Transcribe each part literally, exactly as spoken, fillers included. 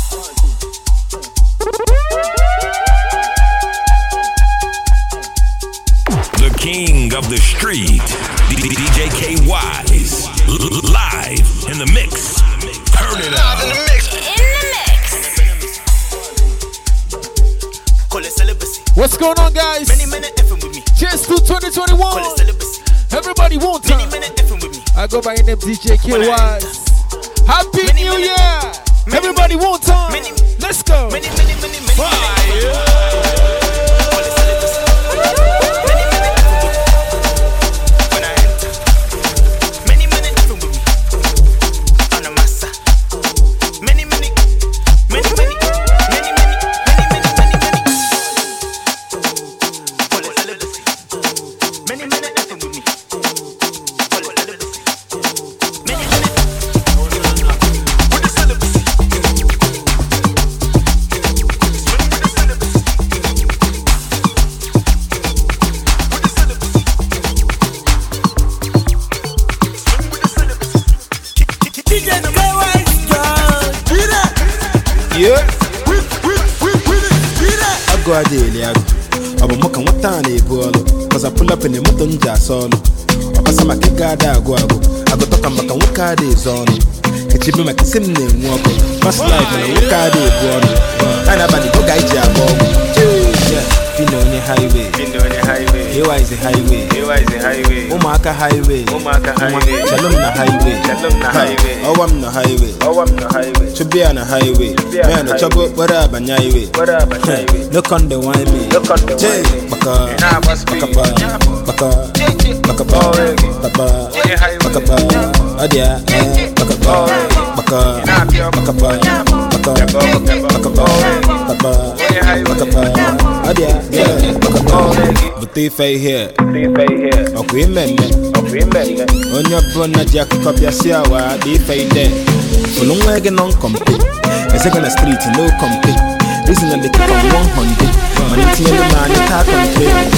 The king of the street, D J K Wise, live in the mix. Turn it up. In the mix. What's going on, guys? Cheers to twenty twenty-one. Everybody won't time. I go by the name D J K Wise. Happy New Year. Everybody won't time. Let's go. Fire. Cause I pull up in the mountain solo. Papa my kigada go go. I go talk about what card is on. Catch me like sim name walk. Fast life and what card is on. And about the go guide ya bomb. Yeah, Pino on the highway. Pino on the highway. Here is the highway. Here is the highway. Omaka highway. Omaka highway. Shalom na highway. Shalom na highway. Oh I'm no highway. Oh I'm no highway. To be on a highway. Man, no trouble. What up on highway? What up on highway? Look on the wine me. Look on the wine me. Baka. Baka, baka, baka, baka, adia, baka, baka, baka, baka, adia, baka. Buti fay here, okwi meme, okwi meme. Onya bona jack kopya siawa di fay de. Fulungwe ge non compete. Ese gonna street no compete. Reason and they keep on one hundred. Man, it's the man that talk on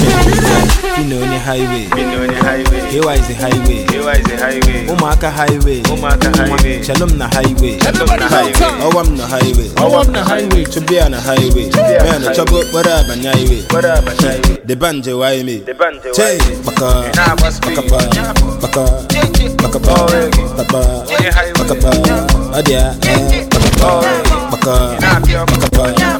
the you know the highway. You know the highway. Here is the highway. Here is the highway. Omaka highway. Omaka highway. Shalom na highway. Shalom na highway. Oh I'm the highway. Oh I'm the highway. To be on a highway. Man, the trouble. What up on highway? What up on highway? The banje why me? The banje why me? Baka, baka, baka, baka, baka, baka, adia, baka, baka, baka.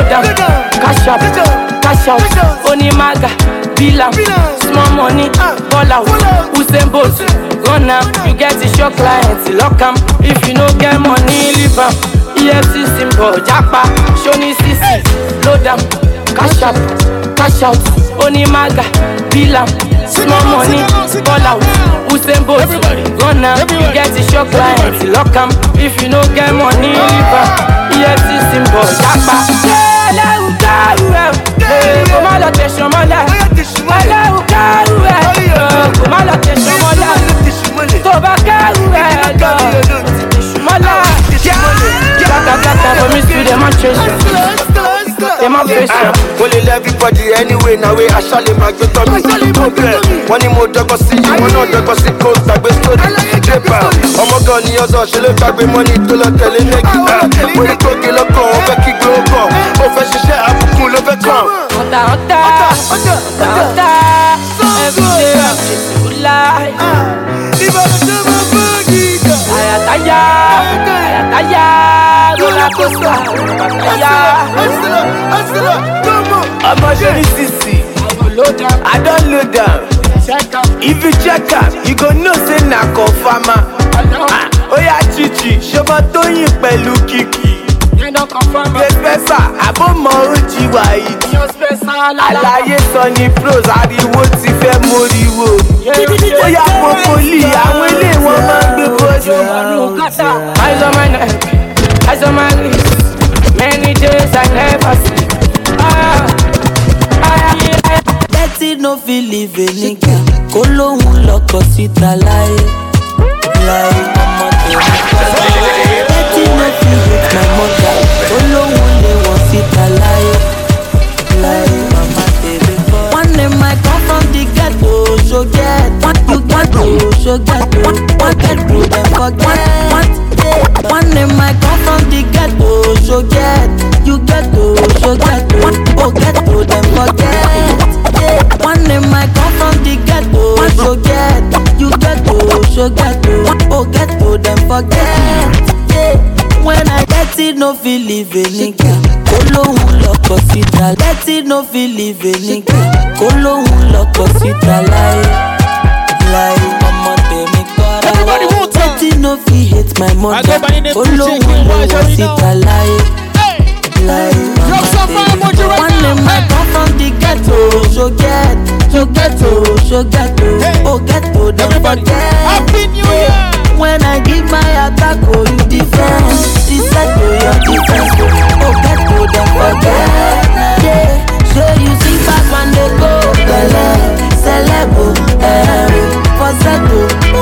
Cash out, Onimaga, Bila, small money, fall out. Usain Bolt, run am. You get a shock client, lock am. If you no get money, leave am. E F C symbol, Japa, Shoni C C, load am. Cash up, cash out. Oni maga, bill am. Small money, fall out. Usain Bolt, run am. You get a shock client, lock am. If you no get money, leave am. E F C symbol, Japa. Come on, let us show my life. Come on, let us show my life. Go back Only everybody anyway, now we actually make the top. One more dog see you, one other dog see coast, I best story. I'm a gun, you're so she look at money to the telling me. When you talk, you look on, back you go on. Over she share up, cool over come. Ota, ota, ota, ota, every day I'm chasing good life. Ayataya, ayataya, roller coaster, ayataya. I'm a Johnny C C. I don't load down. If you check out, you go know say na confirma. Oh yeah, Chichi, shoba Tony pẹ̀lú Kiki. Spesa, abo mo oji wa iti. Alaye sọ ni pros, ariwo ti fẹ́ moriwo. Ó yá popoli, àwọn ilé wọn máa ń gbé bọ́jú. Eyes on my neck, eyes on my wrist. Many days I never sleep. Ah, ah, yeah. Betty no feel live a nigga. Kó lóhun lọ́kọ síta láyé. Láyé ọmọ tèmi. Betty no feel hate my mother. Kó lóhun lè wọ́n síta láyé. Láyé mama tèmi. One day might come from the ghetto, so get. One you get to, so get to. One get to, then forget. One day, one day might come from the ghetto, so get. You get to, so get to. Oh get to, then forget. One day might come from the ghetto, so get. You get to, so get to. Oh get to, then forget. When I get it, no feel live a nigga. Kó lóhun lọ́kọ síta. Get it, no feel live a nigga. Kó lóhun lọ́kọ síta láyé. Láyé ọmọ tèmi kọ́ra. Get it, no feel hate my mother. Kó lóhun lè wọ́n síta láyé. Láyé ọmọ tèmi. One day might come from the ghetto, so get. So get to, so get to. Oh get to, don't forget. Happy New Year. When I give my attack, oh you defend. This set to your defense. Oh get to, don't forget. Yeah, so you see back when they go. Bele, celebo, eh, falsetto.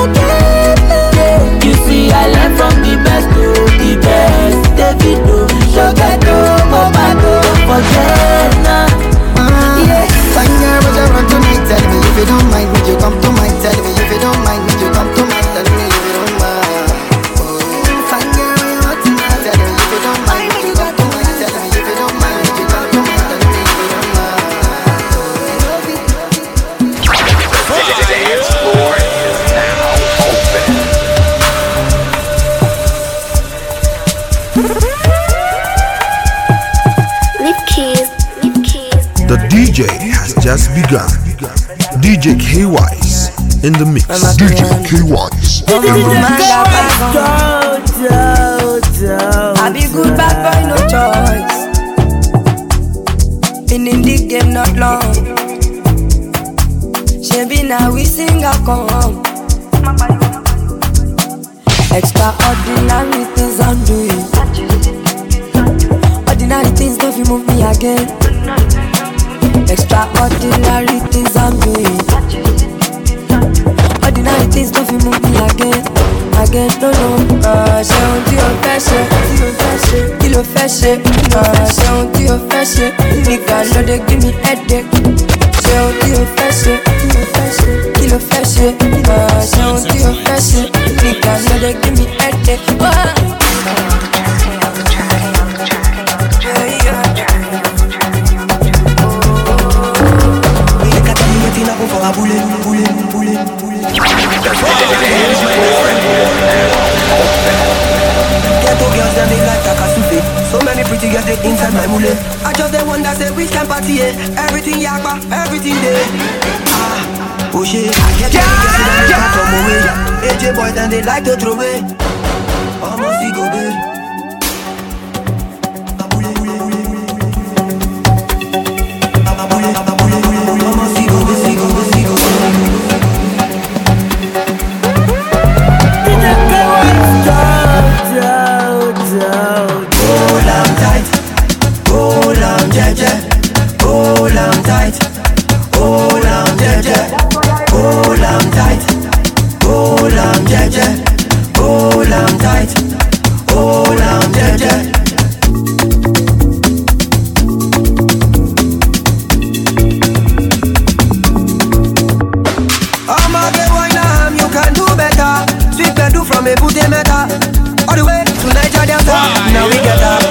Yeah, you see I learn from the best to the best. Davido, Shogato, Mobado, don't forget now. Yeah, fine girl, but you run to me, tell me if you don't mind, would you come to my tell me if you don't mind, would you come to my tell me if you don't mind. Oh, fine girl, you run to me, tell me if you don't mind, would you come to my tell me if you don't mind, would you come to my tell me if you don't mind. The dance floor is now open. Lip keys, lip keys. The D J has just begun. D J K-Wise in the mix. D J K-Wise in the mix. I be good bad boy, no choice. Been in the game not long. She be now we sing a come. Extraordinary things I'm doing. Ordinary things don't you move me again. Extraordinary things I'm doing. Ordinary things don't you move me again. Again, no, no. Ah, ṣe ohun tí o fẹ́ ṣe. Kí ló fẹ́ ṣe? Ah, ṣe ohun tí o fẹ́ ṣe. Nigga no dey give me headache. Ṣe ohun tí o fẹ́ ṣe. Kí ló fẹ́ ṣe? Ah, ṣe ohun tí o fẹ́ ṣe. Nigga no dey give me headache. So many pretty girls they inside my mule. I just the one that say we can party, yeah. Everything yakba, everything there. Ah, Push it, I get yeah, the yeah. From away. A J boys and they like to throw away. Almost he go big. Almost he go big, he go big, he go big. Hold on tight, hold on jeje, hold on tight, hold on jeje, hold on tight, hold on jeje, hold on tight, hold on jeje. I'ma get one arm, you can do better. Sweet bedu from a booty meta. All the way to Niger Delta, now we get up.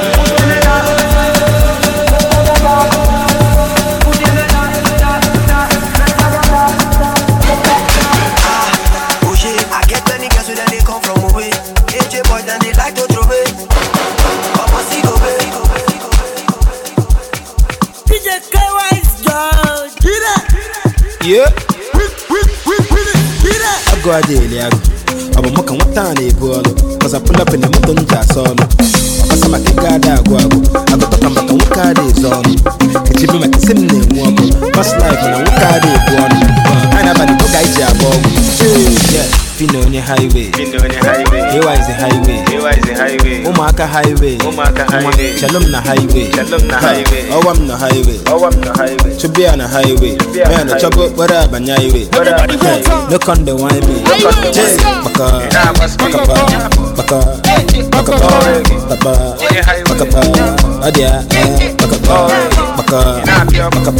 Oh shit, I get many girls so that they come from away. A J boys and they like to throw away. I'ma see go away. D J K Wise, George. Get it. Yeah. I go a daily. I'm a mock and what time they pull. Cause I pull up in the mountain jazz solo. Cause I'm a kick out that guago. I go talk about the Waka days on. It's even like a sim name walk. Past life and a Waka day born. I never know guys are born. Yeah, Fino on your highway. Fino on your highway. Here is the highway. Here is the highway. Omaka highway. Omaka highway. Shalom na highway. Shalom na highway. Oh, I'm the highway. Oh, I'm the highway. To be on a highway. Man, the trouble, what up, and highway. Look on the wine. Look on the wine. Baka, baka, baka, baka, baka, baka, adia, baka, baka, baka,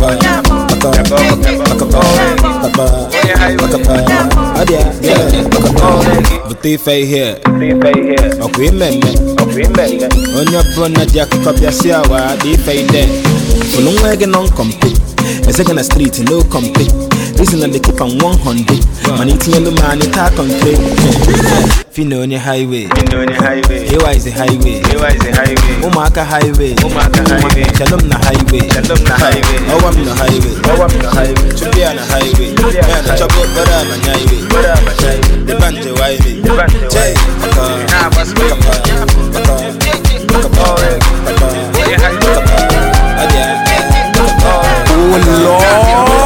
baka, adia, the thief here, okay, men, okay, men, on your brother, Jack, copy a siawa, the fade there, for long wagon on compete, a second a street, no compete. Listen and they keep on one hundred. Man eating yellow man, it talk on trade. Fino on your highway. Fino on your highway. Here is the highway. Here is the highway. Omaka highway. Omaka highway. Shalom na highway. Shalom na highway. Oh, I'm the highway. Oh, I'm the highway. To be on a highway. Man, the trouble, but I'm a highway. But I'm a highway. The band, the highway. The band, the highway. Baka, baka, baka, baka, oh, Lord.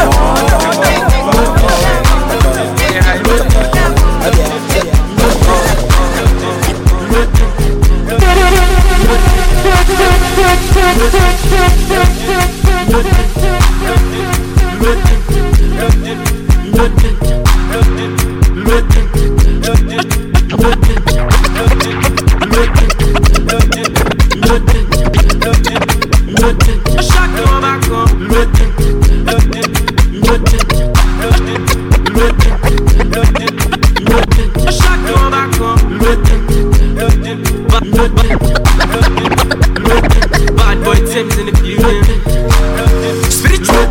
Bad boy Tim's in the building. Spiritual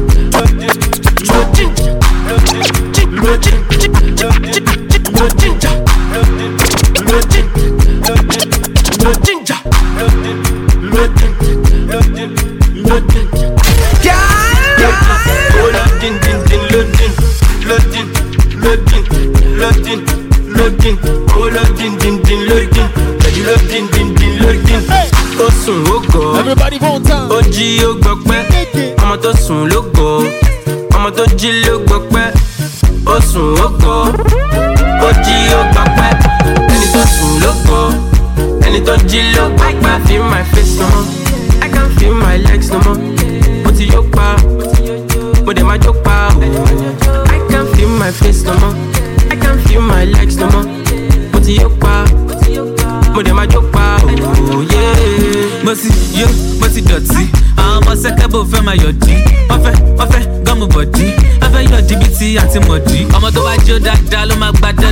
everybody one time. Oji o gbọpẹ́, ọmọ tó sùn ló gbọ́, ọmọ tó jí ló gbọpẹ́, ó sùn ó gbọ́. Oji o gbọpẹ́, ẹni tó sùn ló gbọ́, ẹni tó jí ló gbọpẹ́. I can't feel my face no more, I can't feel my legs no more. Mo ti yó pa, mo dẹ̀ máa jó pa. I can't feel my face no more, I can't feel my legs no more. Mo ti yó pa, mo dẹ̀ máa jó pa. Oh yeah. Mo ti yó, mo ti dọ̀tí. Àwọn ọmọ sẹ́kẹ́bù fẹ́ máa yọ̀dí. Wọ́n fẹ́, wọ́n fẹ́ gọ́mù bọ̀dí. Wọ́n fẹ́ yọ̀dí bíi ti àti mọ̀dí. Ọmọ tó bá jó dáadáa ló máa gba dọ́là.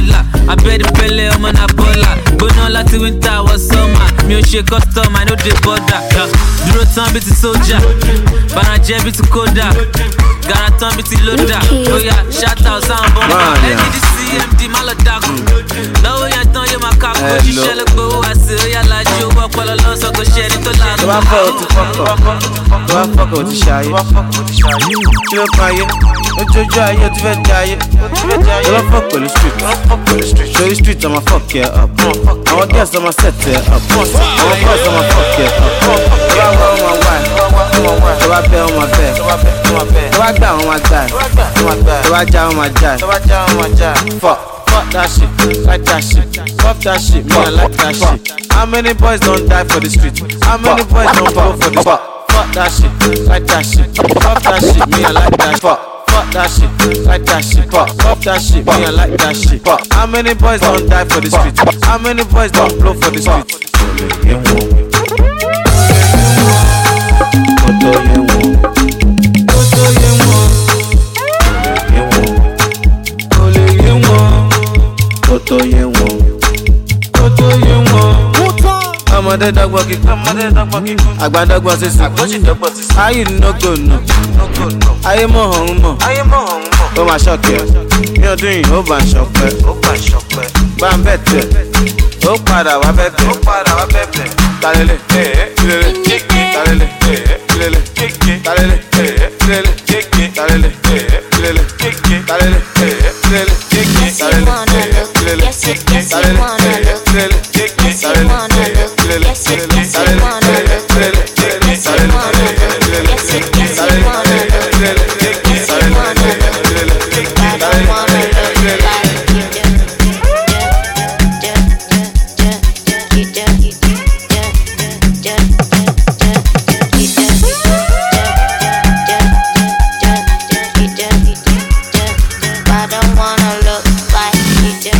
abẹ́rẹ́ pẹ́lẹ́ ọmọ náà bọ́là. Gbóná láti winter wọ summer. Mi ò ṣe custom, I no dey bother. Dúró tán bí ti sójà, Bàràjẹ́ bí ti kódà. Gara tán bí ti lódà. Oya shout out sáwọn bọ́m̀bà. N D D C M D má lọ dàkú. Lọ́wọ́ yẹn tán yóò máa kakú. Òṣìṣẹ́ ló gbowó wá sí. Oya lajú owó ọpọlọ lọ́sọ̀ kò ṣe ẹni tó lànà. Tó bá fọ́ o ti fọ́kọ̀, tó bá fọ́kọ̀ o ti ṣayé. Kí ló kan ayé? Ojojú ayé o ti fẹ́ di ayé. Tó bá fọ́ pẹ̀lú street. Ṣorí street ọmọ fuck ẹ up. Àwọn girls ọmọ set ẹ up. Àwọn boys ọmọ fuck ẹ up. Tó bá wá ọmọ wá ẹ̀. Tó bá bẹ́ ọmọ bẹ́ẹ̀. Tó bá gbà ọmọ gbà ẹ̀. Tó bá já ọmọ já ẹ̀. Fuck. Fuck that shit, like that shit, fuck that shit, me I like that shit. How many boys don't die for the street? How many boys don't go for the street? Fuck that shit, like that shit, fuck that shit, me I like that fuck. Fuck that shit, like that shit, fuck, fuck that shit, me I like that shit. Fuck. How many boys don't die for the street? How many boys don't blow for the street? Toto ye won, toto ye won. Ọmọdé dọ́gbọ́n kíkún, àgbà dọ́gbọ́n sísè. Ayé nógò nù, ayé mọ̀ ọ̀hún mọ̀. Ó máa ṣọ̀kẹ́, ní ọdún yìí ó bá ń ṣọpẹ́. Bá ń bẹ̀ tẹ̀, ó padà wá bẹ̀ tẹ̀. Talele, talele, talele, talele, talele, talele, talele, talele, talele, talele. Yes, you wanna look. Yes, yes, yes, you wanna look. Yes, you wanna look. Yes, yes, yes, you wanna look. Yes, you wanna look. Yes, yes, yes, you wanna look. Yes, you wanna look. I don't wanna look like you do. I don't wanna look like you do.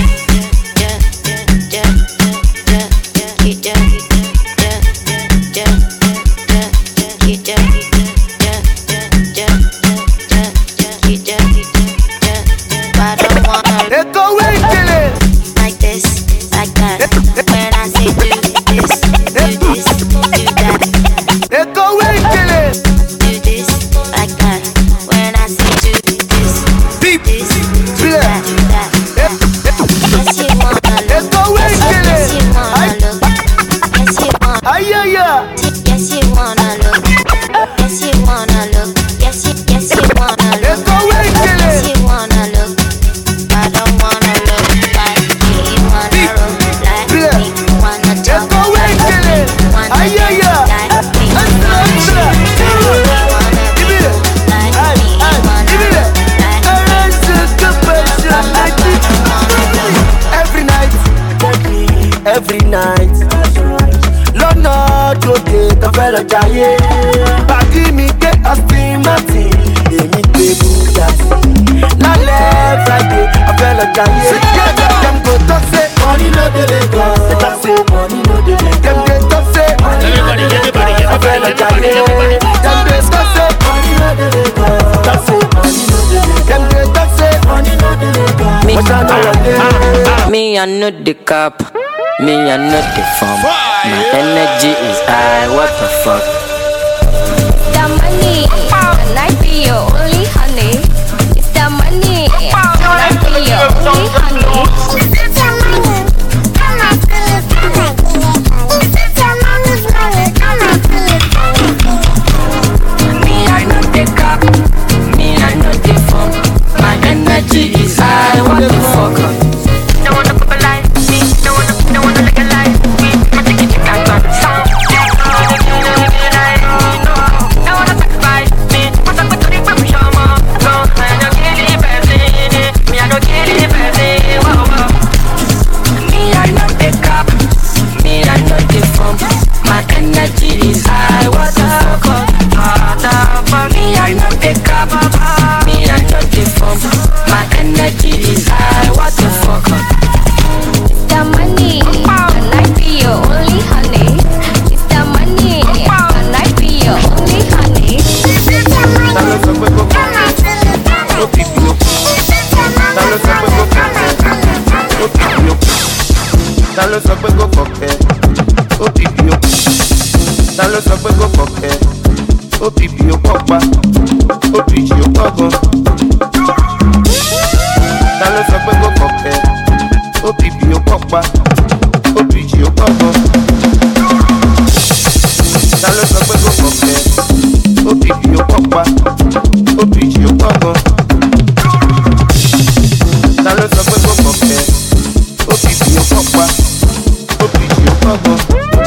Let's go away, kill it. Like this, like that. When I say do this, do this, do that. Let's go away, kill it. Do this, like that. When I say do this, do this, do that, do that. Yes, you wanna look. Let's go away, kill it. Yes, you wanna look. Yes, you wanna. Ay, ay, ay. Yes, you wanna look. Yes, you wanna look. Yes, you, yes, you wanna look. Let's go away, kill it. Yes, you wanna look. I don't wanna look like me. You wanna look like me. You wanna talk Let's go away, like kill me. it. Wanna Ay, ay, look ay. like me. Let's go, let's go. You wanna Give me look that. like Ay, me. You ay, wanna give me that. look like me. Alright, so good person, like it. Every night, every night. Lọ́nà tòde tó fẹ́ lọ jayé. Pàdí mi dé Austin Martin, èmi gbé Bugatti. Lálẹ́ Friday, a fẹ́ lọ jayé. Dem go talk say money no dey Lagos. They talk say money no dey Lagos. Dem dey talk say money no dey Lagos. A fẹ́ lọ jayé. Dem dey talk say money no dey Lagos. Talk say money no dey Lagos. Dem dey talk say money no dey Lagos. Me, What's that no me, I know the cap. Me, I know the form. My energy is high. What the fuck? The money, and I be your only honey. It's the money, and I be your only honey. It's the money, come on, please, come on, please. It's the money's money, come on, please. Me, I know the cap. Me, I know the form. My energy is high. What the fuck? Don't wanna popularize me, don't wanna, don't wanna legalize me. I think it's a kind of song. Don't wanna sacrifice me. What's up with the Ta ló sọ pé kò fọ̀kẹ́? Ó pìpì ó. Ta ló sọ pé kò fọ̀kẹ́? Ó pìpì ó pọ̀pa. Ó pìjì ó pọ̀gan. Ta ló sọ pé kò fọ̀kẹ́? Ó pìpì ó pọ̀pa. Ó pìjì ó pọ̀gan. Ta ló sọ pé kò fọ̀kẹ́? Ó pìpì ó pọ̀pa. Ó pìjì ó pọ̀gan. Ta ló sọ pé kò fọ̀kẹ́? Ó pìpì ó pọ̀pa. Ó pìjì ó pọ̀gan.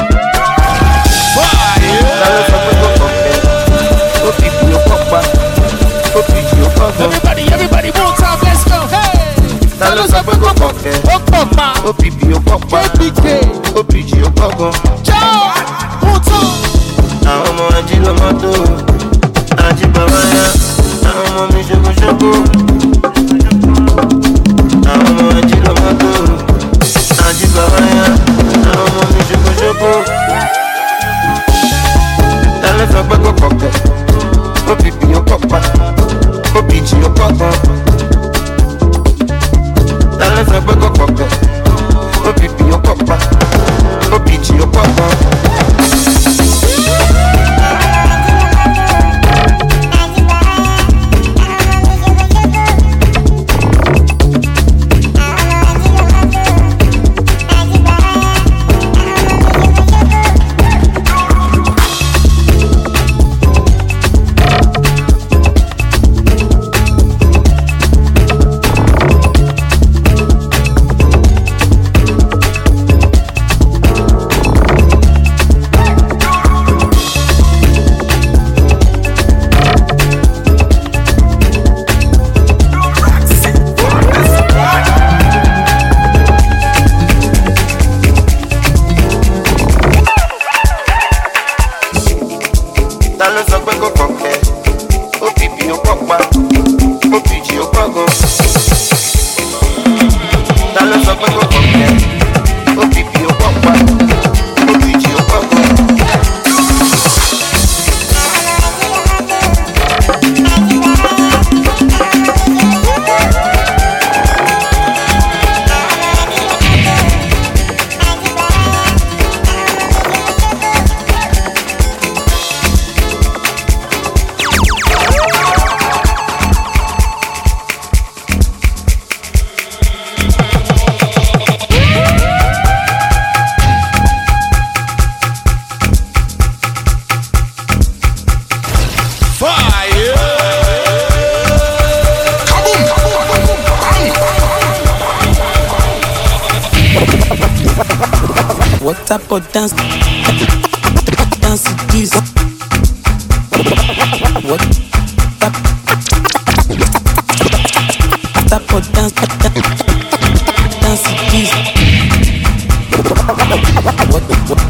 Ta ló sọ pé kò fọ̀kẹ́? Ó pìpì ó pọ̀pa. Ó pìjì ó pọ̀gan. Everybody, everybody, one time, let's go. Hey. Ta ló sọ pé kò fọ̀kẹ́? Ó pọ̀pa. Ó pìpì ó pọ̀pa. K P K. Ó pìjì ó pọ̀gan. Ciao. One time. Àwọn ọmọ ají ló mọ́ tó. Ají bàbá yá. Àwọn ọmọ mi ṣokoṣoko. Àwọn ọmọ ají ló mọ́ tó. Ají bàbá yá. Àwọn ọmọ mi ṣokoṣoko. Ta ló sọ pé kò fọ̀kẹ́? Ó pìpì ó pọ̀pa. Ó pìjì ó pọ̀gan. Ta ló sọ pé kò fọ̀kẹ́? Ó pìpì ó pọ̀pa. Ó pìjì ó pọ̀gan. Ta ló sọ pé kò fọ̀kẹ́? Ó pìpì ó pọ̀pa. Ó pìjì ó pọ̀gan. Ta ló sọ pé kò fọ̀kẹ́? Ó pìpì ó pọ̀pa. Ó pìjì ó pọ̀gan. What type of dance? Dance is this? What type? Type of dance? Dance is this? What? What?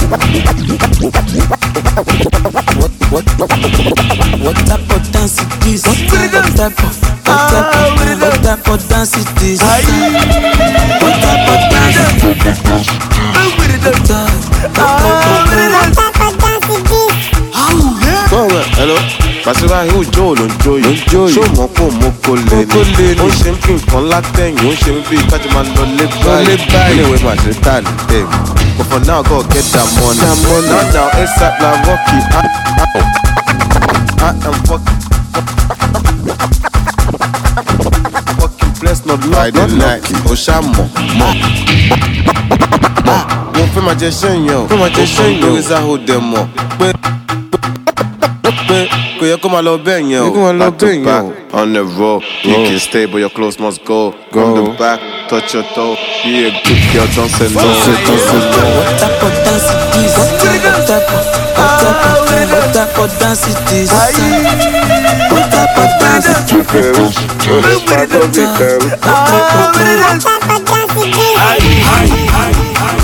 What? What? What type of dance is this? What type of? What type of? What type of dance is this? What type of dance? Hello, Pàṣípà yóò jó ló ń jó yìí. Ṣó mọ̀ pò mú kó lé ní. Ó ṣe ń fi nǹkan látẹ̀yìn, ó ṣe ń bí kájú máa lọ lé báyìí. Ilé ìwé máa ṣe tà ní tèmi. But for now, God get that money. Now, now, ASAP la Rocky. I am fucking. Fucking blessed, not lucky. Not lucky. Ó ṣá mọ̀, mọ̀. Mo fẹ́ máa jẹ ṣẹ́yìn o. Fẹ́ máa jẹ ṣẹ́yìn o. Lórí Zaho dẹ̀ mọ̀ pé pé kò yẹ kó máa lọ bẹ́ẹ̀ yẹn o. Kó máa lọ bẹ́ẹ̀ yẹn o. On the road, you can stay but your clothes must go. Go from the back, touch your toe. Be a good girl, don't say no. Don't say no. What type of dance is this? What type of? What type of? What type of dance is this? What type of dance is this? What type of dance is this?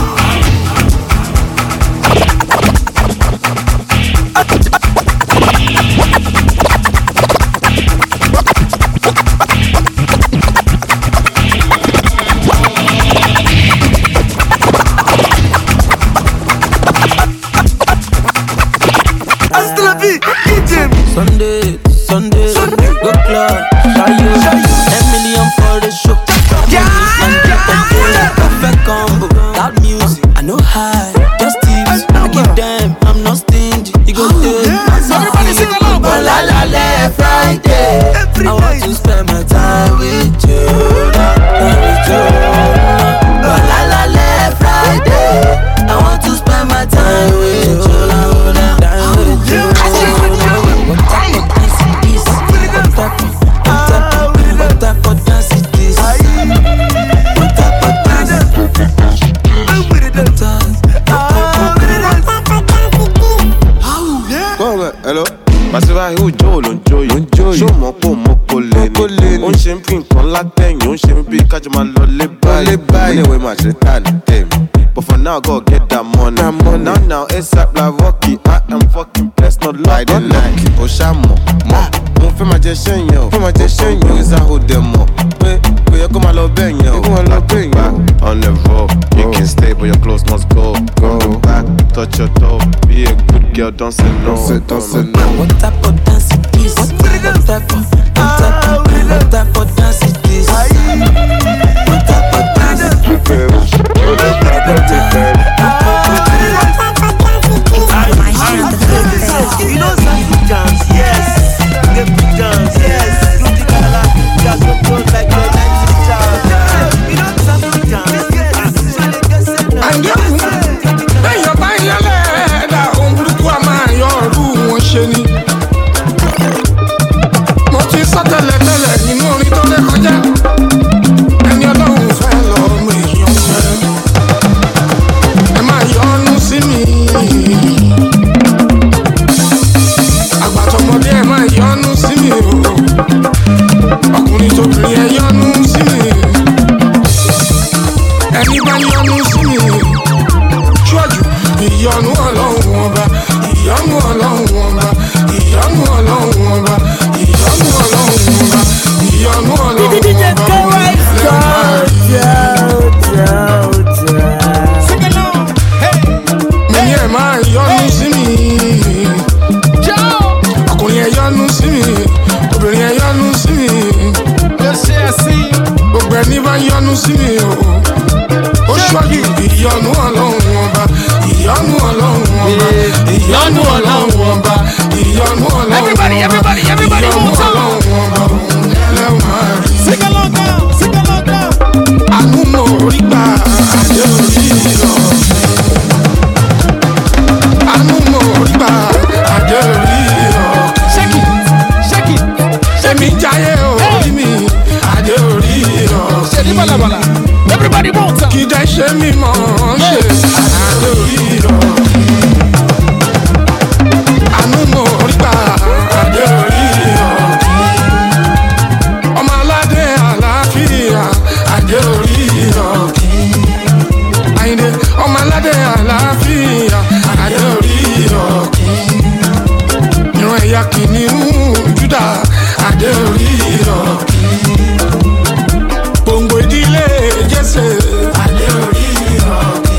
Sunday, Sunday, Sunday, go club, shy you, ten million for the show. Yeah. time with you, time with you. But la la la Friday, I want to spend my time with you, time with you. What type of dance is this? What type of, what type of, what type of dance is this? What type of dance? Hello. Màsíwá ihò jó ló ń jó yìí. Ṣó mọ̀ pò mọ̀ kò lè ní. Ó ń ṣe ń fi nǹkan látẹ̀yìn. Ó ń ṣe ń bí kájọ máa lọ lé báyìí. Anyway, màá ṣe tá ní tèmi. But for now, go get that money. Now, now, ASAP like Rocky. I am fucking blessed, not lucky. Not lucky. Ó ṣá mọ̀, mọ̀. Mo fẹ́ máa jẹ ṣẹ́yìn o. Fẹ́ máa jẹ ṣẹ́yìn o. Ìsà ò dẹ̀ mọ̀. Pé kò yẹ kó máa lọ bẹ́ẹ̀ yẹn o. Kó máa lọ bẹ́ẹ̀ yẹn o. On the road, you can stay but your clothes must go. Go back, touch your toe. Be a good girl, don't say no. Don't say no. What type of dance is this? What type of, what type of, what type of dance is this? What type of dance? What type of dance? You know Santi dance, yes. Get the dance, yes. Do the gala, just go go like the nineties dance. You know Santi dance, yes. And you, when you're buying your leather, on blue to a man, your room was shiny. Mo ti sọ tẹ́lẹ̀ tẹ́lẹ̀ nínú orin tó lè kọjá. Ẹni Ọlọ́run fẹ́ lọ mọ èèyàn fẹ́. Ẹ máa yọ́nú sí mi. Àgbàtọ̀mọdé ẹ máa yọ́nú sí mi o. Ọkùnrin tóbìnrin ẹ yọ́nú sí mi. Ẹni bá yọ́nú sí mi. Ṣọ́jú ìyọ́nú Ọlọ́run ọba. Ìyọ́nú Ọlọ́run ọba. Ìyọ́nú Ọlọ́run ọba. Ìyọ́nú Ọlọ́run ọba. Ìyọ́nú Ọlọ́run ọba. Mo ní ẹ máa yọ́nú sí mi. Ọkùnrin ẹ yọ́nú sí mi. Obìnrin ẹ yọ́nú sí mi. Gbogbo ẹni bá yọ́nú sí mi o. Ó ṣọ́jú ìyọ́nú Ọlọ́run ọba. Ìyọ́nú Ọlọ́run ọba. Ìyọ́nú Ọlọ́run ọba. Ìyọ́nú Ọlọ́run ọba. Everybody, everybody, everybody, move on. Sing along now, sing along now. Àánú mo rí gbà àjẹ́ orí lọ. Àánú mo rí gbà àjẹ́ orí lọ. Shake it, shake it. Èmi jayé orí mi àjẹ́ orí lọ. Ṣé ní balabala? Everybody move on. Kì í dẹ́ ṣe mí mọ̀ ṣe àjẹ́ orí lọ. Àánú mo rí gbà àjẹ́ orí lọ. Ọmọ aládé àlàáfíà àjẹ́ orí lọ. Àyìndé ọmọ aládé àlàáfíà àjẹ́ orí lọ. Ìran ẹ̀yà kìnìún Júdà àjẹ́ orí lọ. Gbòǹgbò ìdílé Jésè àjẹ́ orí lọ.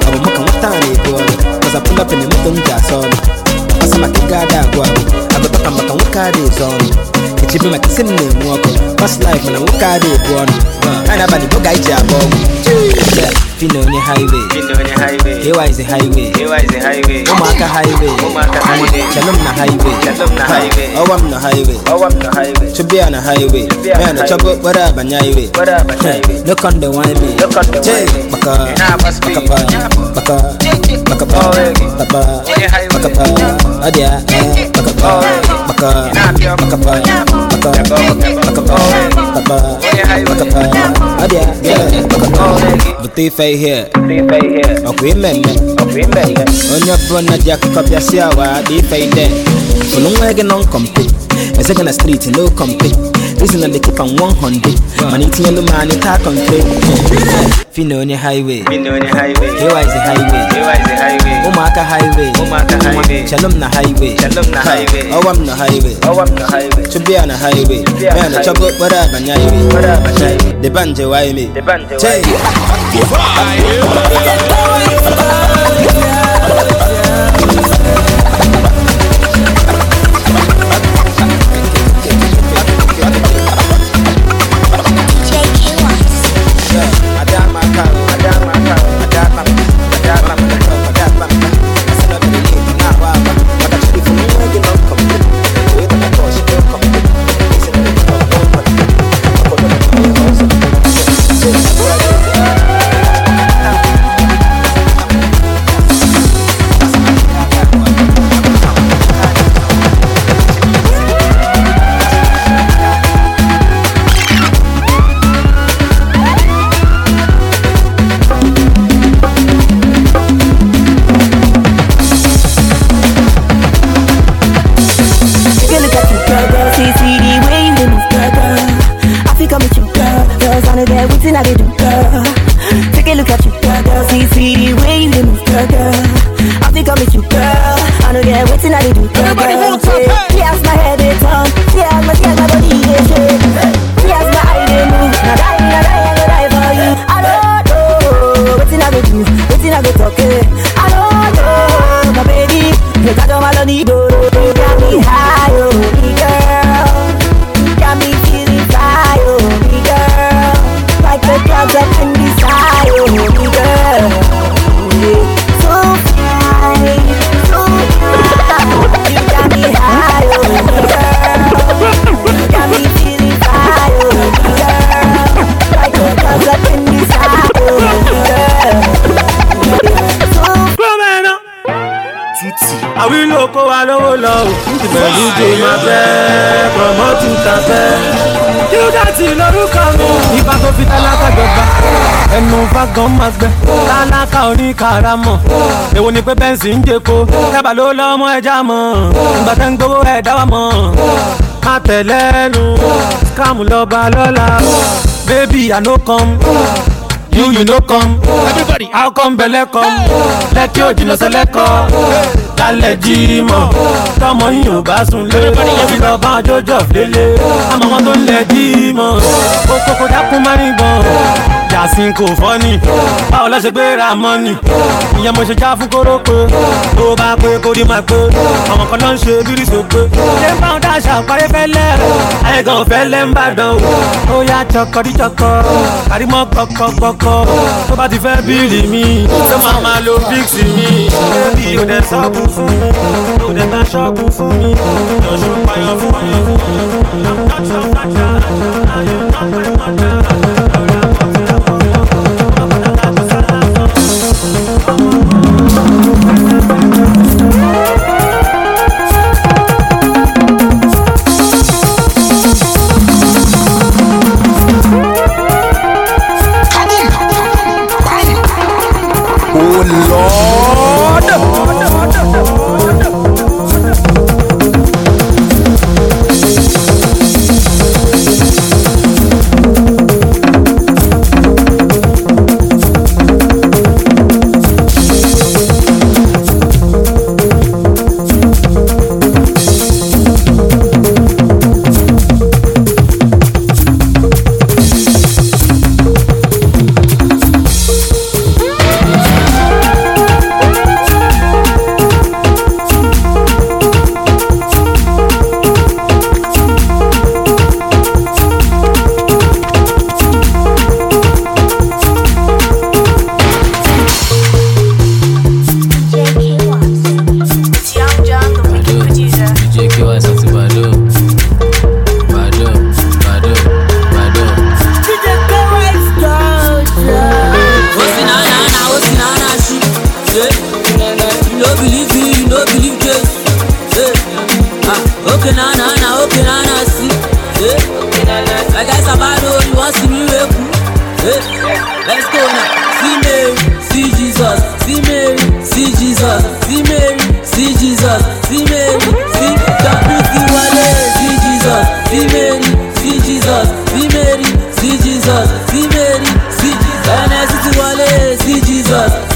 I'm making what time it was. Cause I pull up in the mountain jazz on. I saw my God, I go. I go talk about what car is on. It's even like a sitting in walk. Past life, and I walk out it one. And I'm a guy job. Fino on the highway. Fino on the highway. Here is the highway. Here is the highway. Omaka highway. Omaka highway. Shalom na highway. Shalom na highway. Oh, I'm the highway. Oh, I'm the highway. To be on a highway. Man, the trouble, what up, and highway. What up, and highway. Look on the wine me. Look on the wine me. Baka. Baka. Baka. Baka. Baka. Baka. Adia. Baka. Baka. Baka. Baka. Here, okay, men, okay, men. On your brother, Jack Copiasiawa, they fade there. So long wagon on compete. A second street, no compete. Listen, they keep on one hundred. Money to the man, it can't complete. Fino on the highway, Fino on the highway. Here is the highway, here is the highway. Omaka highway, Omaka highway. Shalom na highway, Shalom na highway. Oh, I'm the highway, oh, I'm the highway. To be on a highway, man, the trouble, what up, and highway, what up, and highway. The banjo, why me? The banjo, why Karamo, èwo ni pé bẹ́ǹsì ń jẹ́ko, tábà ló lọ́mọ ẹja mọ̀, ìgbà tẹ́ ń gbowó ẹ̀ dáwà mọ̀, má tẹ̀lẹ́nu, scam lọ́ba lọ́la, baby I no come, you you no come, everybody how come bẹ̀lẹ̀ come, lẹ́kí òjì lọ sẹ́lẹ̀kọ́, lálẹ́ jí mọ̀, tọmọ yìí ò bá sùn lé, ẹbí lọ bá jọjọ délé, àmọ́ wọn tó ń lẹ̀ jí mọ̀, ó kókó dákún má ní gan. Yasin kò fọ́nì, báwo lọ ṣe gbé ra mọ́nì, ìyẹn mo ṣe já fún kóró pé, tó bá pé kó rí máa pé, àwọn kan ló ń ṣe bírí so pé, ṣé ń bá wọn dáṣà parí fẹ́lẹ́, àyẹ̀gàn fẹ́lẹ́ ń bàdàn o, ó yá chọkọrí chọkọ, àrímọ́ gbọkọgbọkọ, tó bá ti fẹ́ bíìlì mi, tó máa máa lo fíìsì mi, ẹbí ò dẹ̀ sọ́ọ̀bù fún mi, ò dẹ̀ bá ṣọ́ọ̀bù fún mi, lọ́sùn payọ̀ fún mi.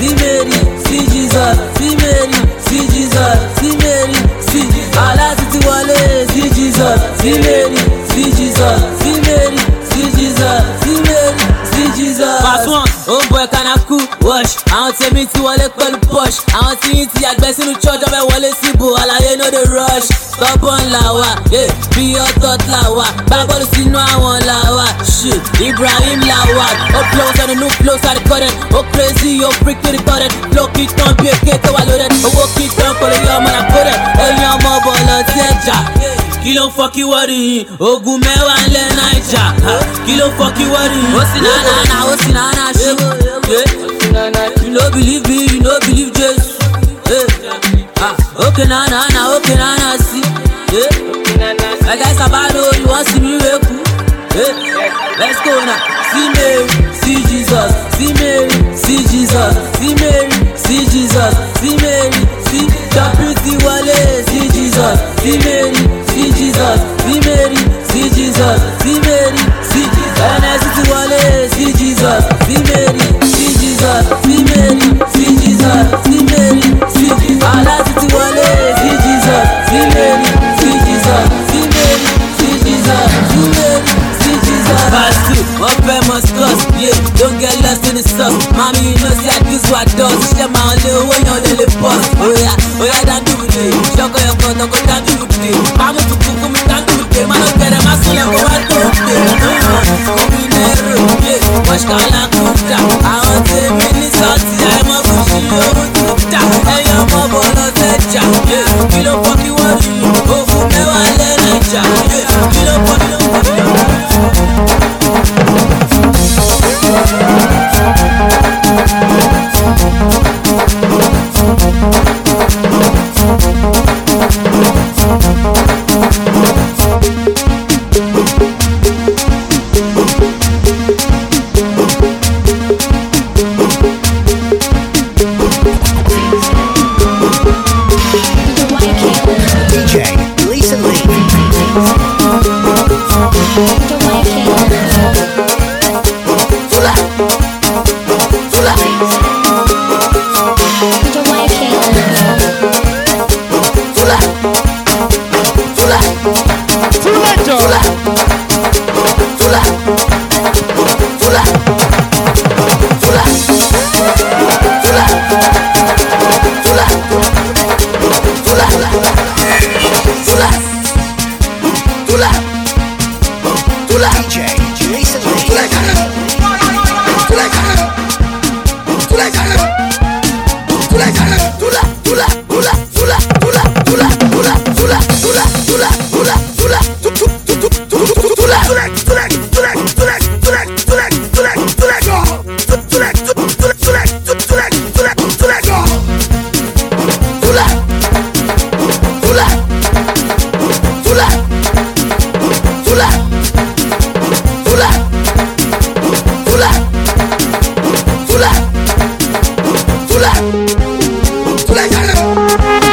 see Mary, see Jesus, see Mary, see Jesus, see Mary, see Alasiti Wale, see Jesus, see Mary, see Jesus, see Mary, see Jesus, see Mary, see Jesus. Pass one, oh boy, can I cool wash? I want to meet you all the push. I want to eat the best in the church of a Wale Sibu, all I know the rush. Stop on lawa, yeah, be your thought lawa. Bible see no one lawa, shit. Ibrahim lawa, oh close on the new close on the current. Oh crazy, oh freak to the current. Block it on, be a kid to wallow it. Oh walk it on for the young man, I put it. Hey, young mobile, let's get kí ló fọ́ kí wọ́n rí yín ogun mẹ́wàá ńlẹ̀ naija kí ló fọ́ kí wọ́n rí yín ó sì náà náà ó sì náà náà ṣe you no believe me you no believe Jesus okay náà náà náà okay náà náà sí ẹ̀ka ìsàbàdò you wan see me weku let's go now see Mary see Jesus see Mary see Jesus see Mary see Jesus see Mary see Deputy Wale see Jesus see Mary. See Jesus, see Mary, see Jesus, see Mary, see N S T Wale, see Jesus, see Mary, see Jesus, see Mary, see Jesus, see Mary, see Alasiti Wale, see Jesus, see Mary, see Jesus, see Mary, see Jesus, see Mary, see Jesus. Verse two, one famous cause, yeah, don't get lost in the sauce. Mommy, you know see I do what I do. Share my little way on the lip boss. Oh yeah, oh yeah, that do it. Shock your cut, go down to the day. Mama to cook me down to the day. Man, I'm getting my soul and go out to the day. Come in there, yeah, watch Kala Kuta. I want to be salty, I'm a bushy, oh, Kuta. Hey, I'm a bolo techa, yeah, kilo fucky worry. Oh, for me, I let it ja, yeah, kilo fucky, Tula,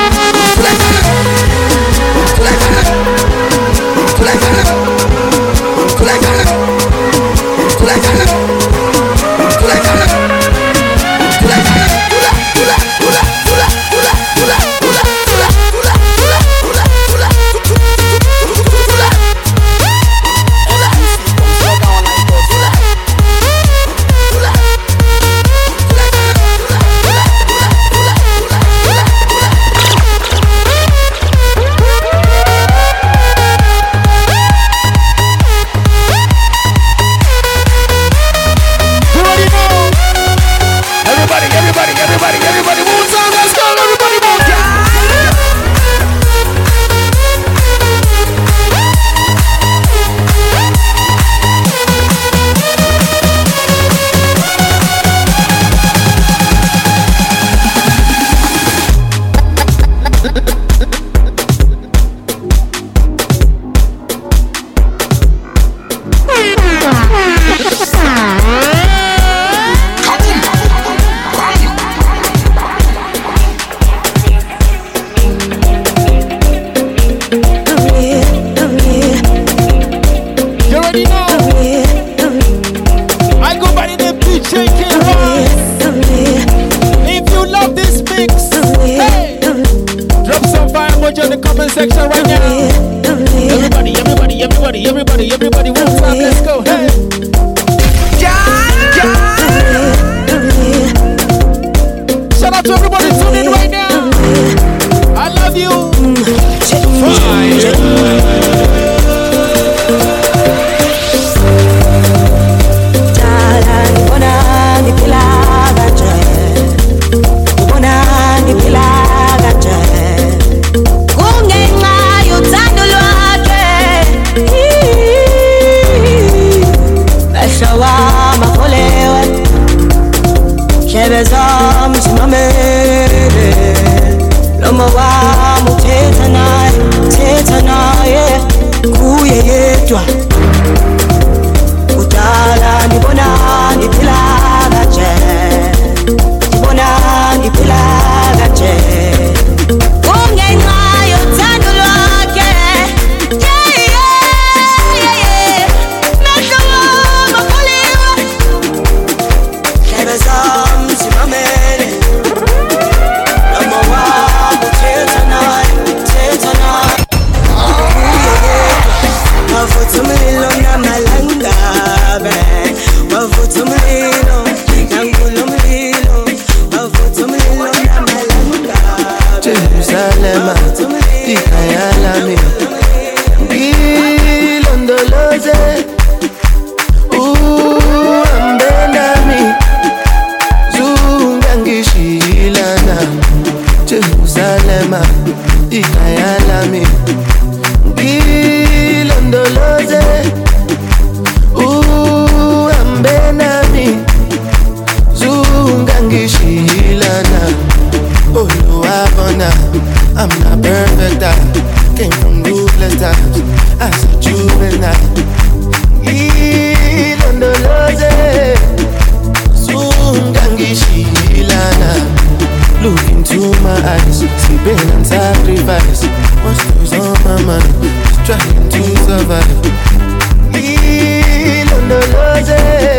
yedwa Utala nibona nipila gache Nibona nipila gache Ungenga yotando loke Yeah yeah yeah yeah Nakawa makuliwa Kebezam simamene Number one, till tonight, till tonight Mavutumililo na malanga Mavutumililo, nangulumililo Mavutumililo na malanga Jerusalem, ikayalami Ilondoloze Uambenami Zungangishilana Jerusalem, ikayalami Ilondoloze Uambenami Zungangishilana Oluwabona, I'm not perfect, I came from ruthless times as a juvenile. Ilondoloze Zungangishilana. Look into my eyes, see pain and sacrifice. What's goes on my mind, just trying to survive. Ilondoloze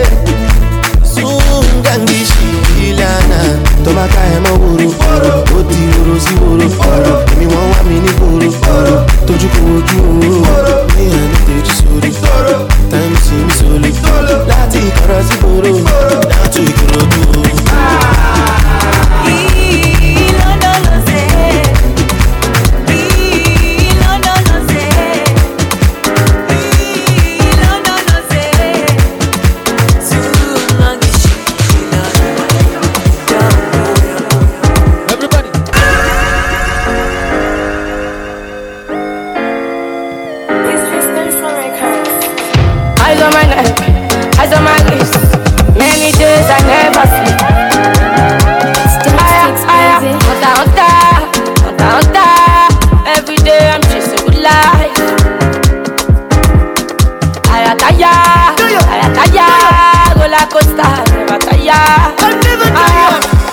Zungangishilana. Tomaka ema wuru, oti wuru si wuru. Emi won wa mi ni wuru, toju ko oju wuru. Me and the teji sori, time seems slowly. Lati kara si wuru, now to ikorodu. Eyes on my neck, eyes on my lips. Many days I never sleep. Aya, aya, hunter, hunter, hunter, hunter. Every day I'm chasing good life. Aya, taya, aya, taya. Roller coaster, never tire. Aya.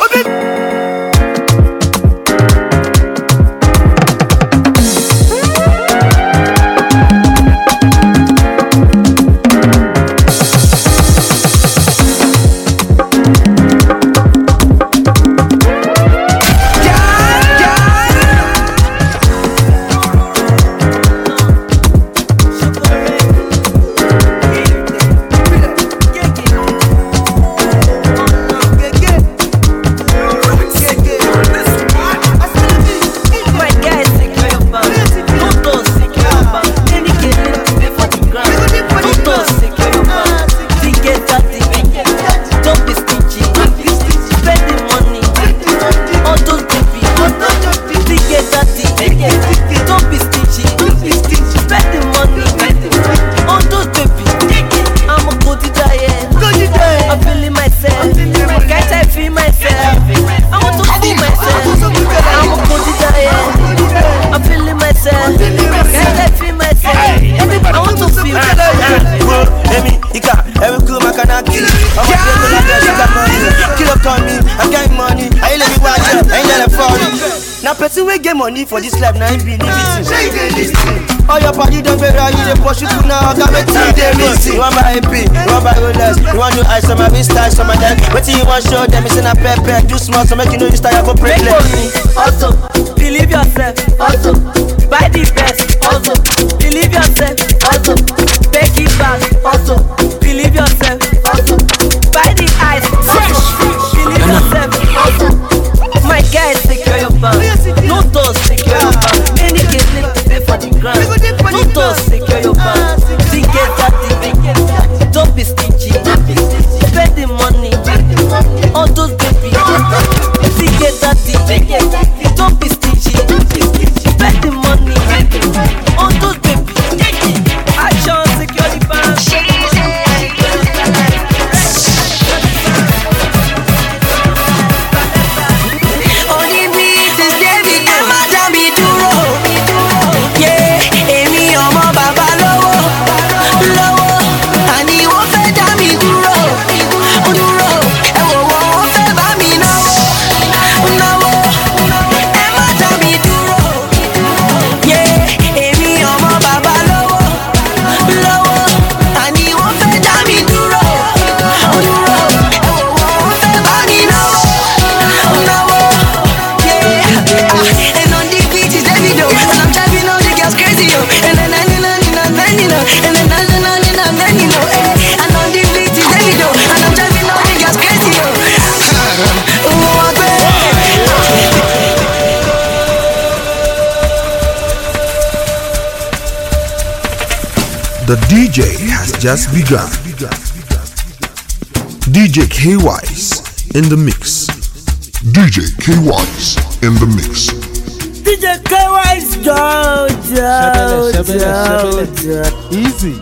Money for this life, now I believe it. All your party don't be right, you dey pursue to now. I got me two day missing. You want my A P, you want my rollers, you want new eyes on my wrist, eyes on my neck. What you want show them? It's in a pepper. Do small so make you know you start go break. Also, believe yourself. Also, buy the best. Also, believe yourself. Also, take it back. Also, believe yourself. Also, buy the eyes. Also, believe yourself. Also, my guys, secure your bag. No toes, secure your bag. Many kids need to pay for the grand. No toes, secure your bag. Ticket that thing. Don't be stingy. Spend the money. All those baby. Ticket that thing. Don't be stingy. Spend the money. All those baby. Action, secure the bag. The D J has just begun. D J K Wise in the mix. D J K Wise in the mix. D J K Wise, go, go, go, go. Easy.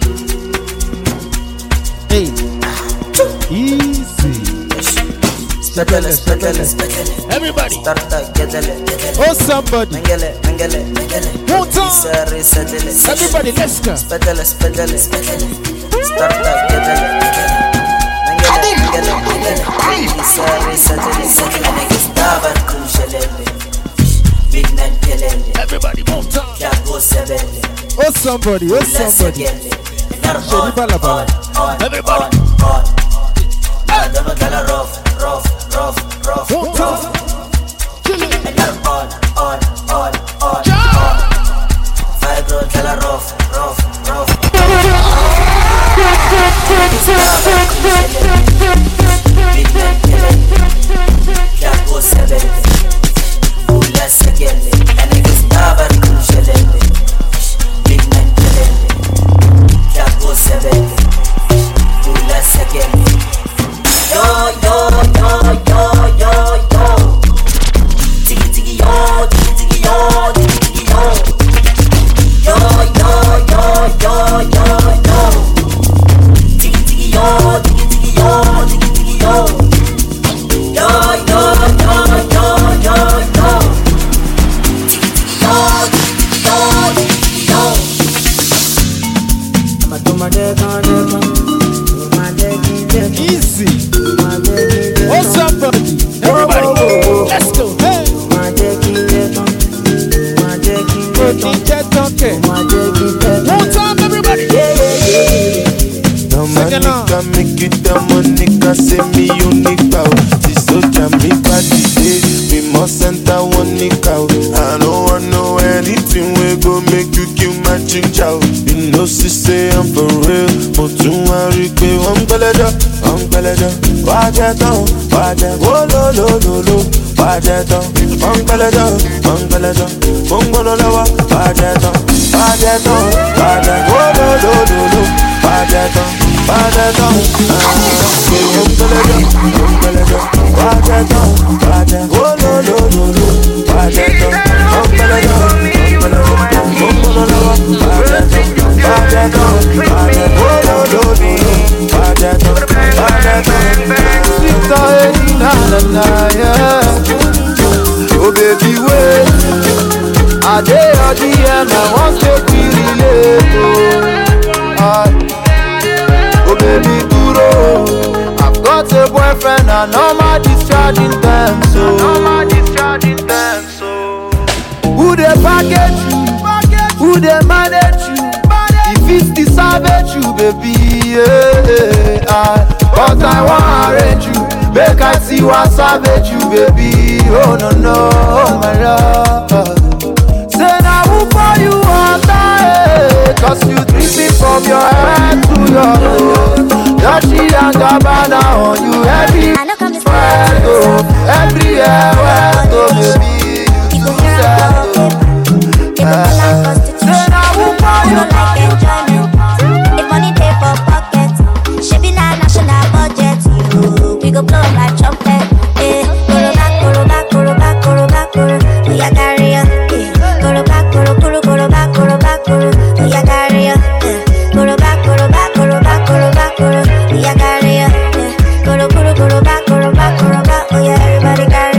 Hey. Easy. Spetele, spetele, spetele. Everybody. Oh, Oh, somebody. Mengele, mengele, mengele. One time. Everybody, let's go. Spetele, spetele, spetele. Starta, gedele, gedele. Mengele, mengele, mengele. Isare, setele, setele. Gustava, kushelele. Big man, kelele. Everybody, one time. Kiago, sebele. Oh, somebody. Oh, somebody. Shady bala bala. Everybody. Never gonna rough, rough, rough, rough. One time. And you're on, on, on, on, on. Fire girl, tell her rough, rough, rough. Big man, kill it. Can't go seven. Ula segele. And if it's never crucial. Big man, kill it. Can't go seven. Ula segele. Yo, yo, yo, yo, yo, yo. Tiki, tiki, yo, tiki, tiki, yo, tiki, tiki, yo. Yo, yo, yo, yo, yo, yo. Tiki, tiki, yo, tiki, tiki, yo, tiki, tiki, yo. Yo, yo, yo, yo, yo, yo. Tiki, tiki, yo, tiki, tiki, yo, tiki, tiki, yo. I'ma do my deck on deck on. Easy. Oh, somebody. Everybody. Let's go. Hey. Go D J Donkey. One time, everybody. Dominica make it the Monica say me unique out. The soldier me party day. We must enter one nick out. I don't want know anything we go make you kill my ginger. You know she say I'm for real. But you want to be one peleja, one peleja. Watch it on, watch it. Oh lo lo lo lo. Watch it on, one peleja, one peleja. Bongo lo wa, watch it on, watch it on, watch it. Oh lo lo lo lo. Watch it on. Watch it on, watch it on, watch it. Oh no no no no, watch it on, watch it on, watch it on, watch it. Oh no no no, watch it on, watch it on. Oh baby wait, I dey at the end, I want to be relate. Oh, baby duro, I've got a boyfriend and all my discharging them so. Who they package you? Who they manage you? If it's the savage you, baby, yeah, I, but I want to arrange you. Make I see what savage you, baby. Oh no no, my love. Say now who for you all time? Cause you dripping from your head to your nose. Yachi and Gabbana on you everywhere go. Everywhere where go, baby. You do sad. Say now who for you all time? If money pay for pocket, she be not national budget. You, we go blow like trumpet. Eh, koro back, koro back, koro back, koro back, koro. We a carry ya. Koro back, koro, koro, koro back, koro back, koro. We a carry ya. Koro back, koro back, koro back, koro back, koro. We a carry ya. Koro, koro, koro back, koro back, koro back. Oh yeah, everybody carry.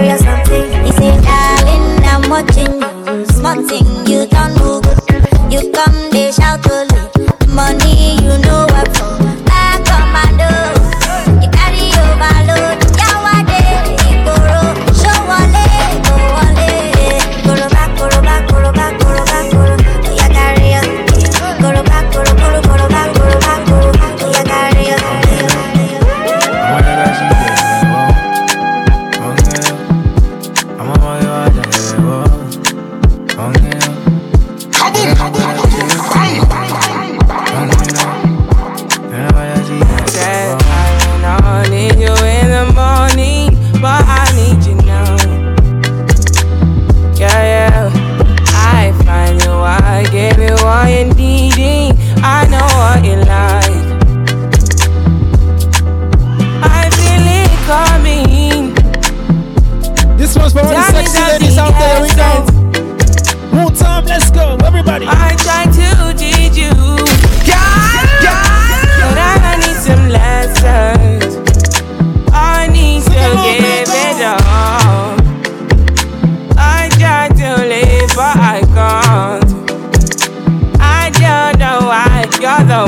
one's for all the sexy ladies out there. Here we go. One time, let's go, everybody. I try to teach you, God, God, but I need some lessons. I need to give it all. I try to live, but I can't. I don't know why you're the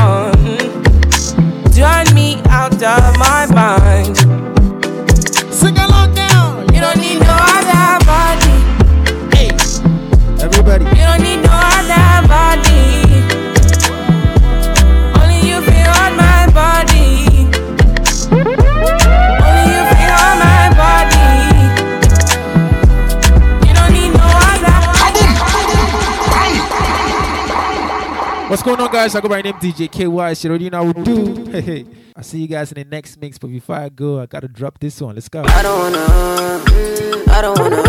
one. Turn me out of my mind. Sing along now. You don't need no other body. Hey, everybody. You don't need no other body. Only you feel on my body. Only you feel on my body. You don't need no other. What's going on, guys? I go by the name D J K Y. You already know what we do. Hey, hey. I'll see you guys in the next mix. But before I go, I gotta drop this one. Let's go. I don't wanna. I don't wanna.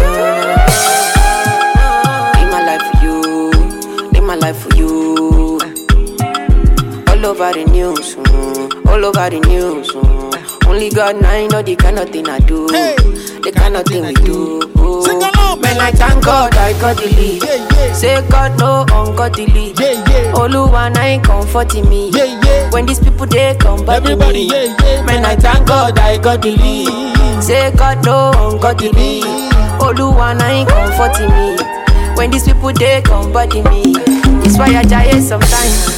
Live my life for you. Live my life for you. All over the news. Mm, all over the news. Mm. Only God now I know the kind of thing I do. Hey, the kind of thing we do. Sing along, man. I thank God I got the lead. Yeah, yeah. Say God no ungodly. Yeah, yeah. Oluwa na ain't comforting me. Yeah, yeah. When these people they come back everybody, to me. Yeah, yeah. Man, I thank God I got the lead. Say God no ungodly. Oluwa na ain't comforting me. When these people they come back to me. It's why I die sometimes.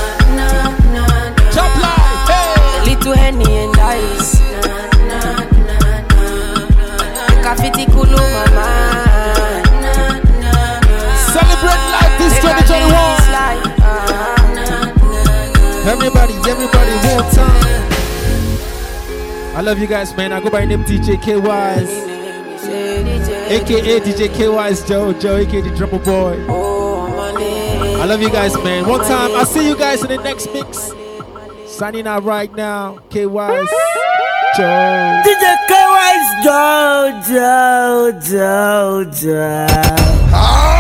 Chop life, hey. A little Henny and ice. Kafiti kulu mama. Celebrate life this twenty twenty-one. Everybody, everybody, one time. I love you guys, man. I go by the name D J K Wise, aka D J K Wise Joe, Joe, aka the Drummer Boy. I love you guys, man. One time. I'll see you guys in the next mix. Signing out right now. K Wise Joe. D J K Wise Joe, Joe, Joe, Joe.